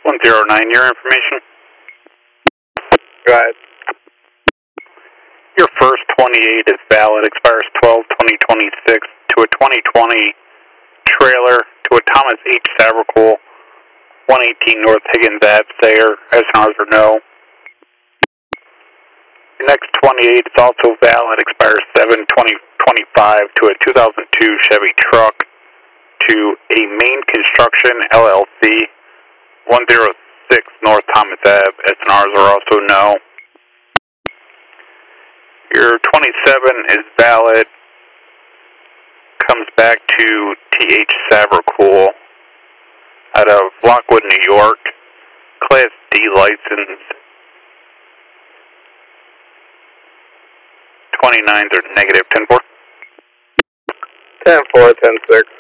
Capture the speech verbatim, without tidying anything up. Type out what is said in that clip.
one zero nine, your information. Go ahead. Your first twenty-eight is valid, expires twelve twenty twenty-six to a twenty twenty trailer to a Thomas H. Savricool, one eighteen North Higgins Ave, Sayre, S N Rs or no. Your next twenty-eight is also valid, expires seven twenty twenty-five to a two thousand two Chevy truck to a Main Construction L L C, one oh six North Thomas Ave, S N Rs are also no. Your twenty-seven is valid, comes back to T H Savricool out of Lockwood, New York, Class D license. twenty-nines are negative, ten four. ten four, ten six.